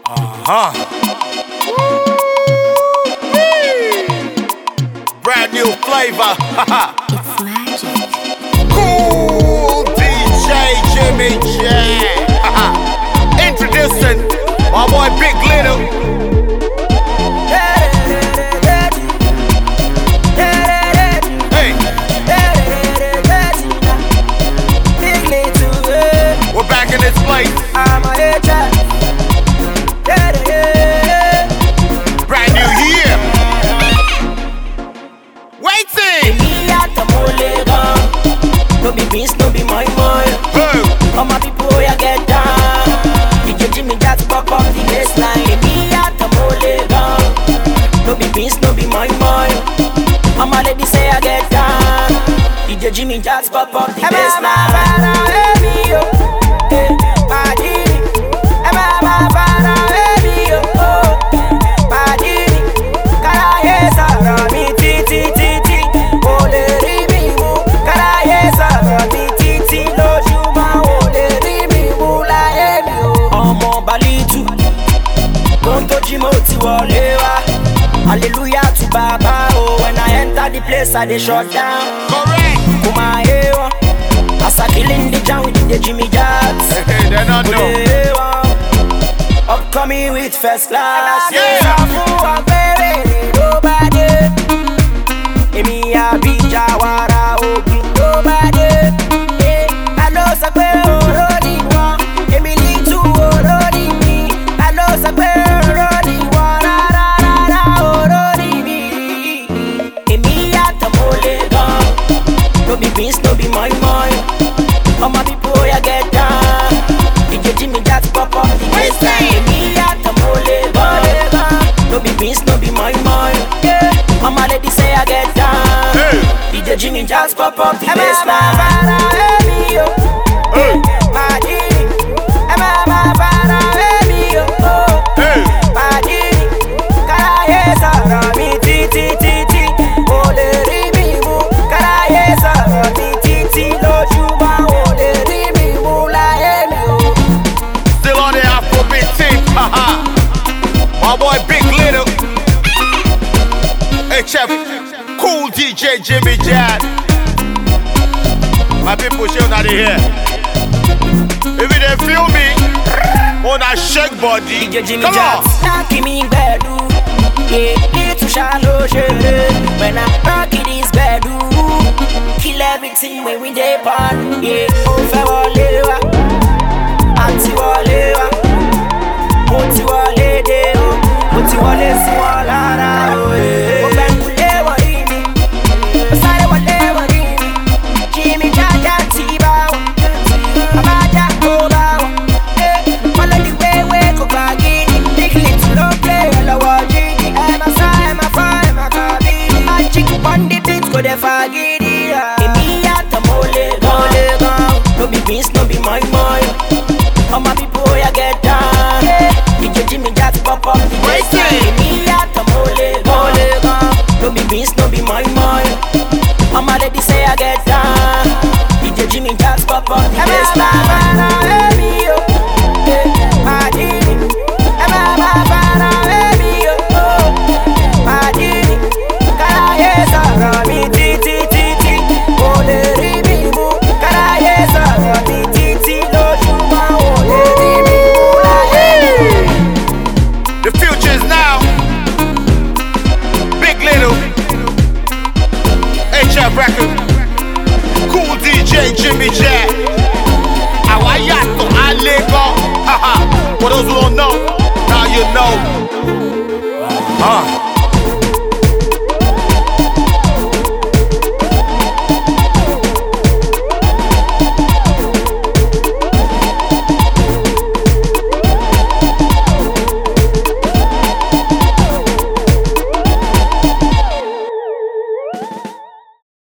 Brand new flavor. It's magic. Cool DJ Jimmy J. Introducing my boy Big Little. Hey. We're back in this place. Brand new year. Waiting. No be beans, no be my mind. All my people, I get down. DJ Jimmy just pop up the baseline. Me at the Molegan. No be beans, no be my mind. All my ladies say I get down. DJ Jimmy just pop up the baseline. Hallelujah to Baba, oh. When I enter the place, I dey shut down. Correct. Kuma ewa, as I killing the jam with the Jimmy Jacks. They don't know. Upcoming with first class. Yeah. Nobody. Emi abi jawara ogun. Nobody. I know sakwe orodi wa. Emily tu orodi mi. I know sakwe orodi wa. No be beans, no be my mind. All my people, I get down. DJ Jimmy just pop up the baseline. Me at the Molegan. No be beans, no be my mind. All my ladies say I get down. DJ Jimmy just pop up the baseline. My boy Big Little. HF Cool DJ Jimmy J. My people show that they here. If they feel me on a shake body, DJ Jimmy come on. Give me bedu. Yeah, it's too shallow. When I rock it is bedu. Kill everything when we depart. Yeah, over walewa, anti walewa, moti walede. Moti wale si walana. Obengule warini, osare wale warini. Jimmy Jaja tiba, abaja koba. Follow the way we go bagini. Big little low play all wajini. Emma sa, Emma fa, Emma kabini. Magic on the beats go de fagini. Me at the Molegan. No be beans, no be my mind. All my people, I get down. DJ Jimmy just pop up the baseline. Me at the Molegan. No be beans, no be my mind. All my ladies say I get down. DJ Jimmy just pop up the baseline. The future is now. Big Little HF Record. Cool DJ Jimmy J. Awayato Alego. Haha. For those who don't know, now you know.